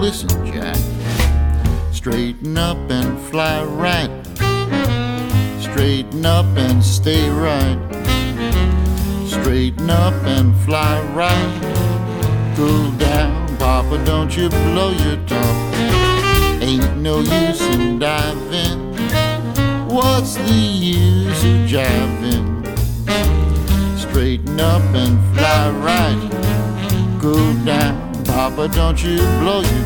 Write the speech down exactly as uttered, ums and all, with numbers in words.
listen, Jack. Straighten up and fly right. Straighten up and stay right. Straighten up and fly right. Cool down, Papa, don't you blow your top. Ain't no use in diving. What's the use of jiving? Straighten up and fly right. Cool down, Papa, don't you blow your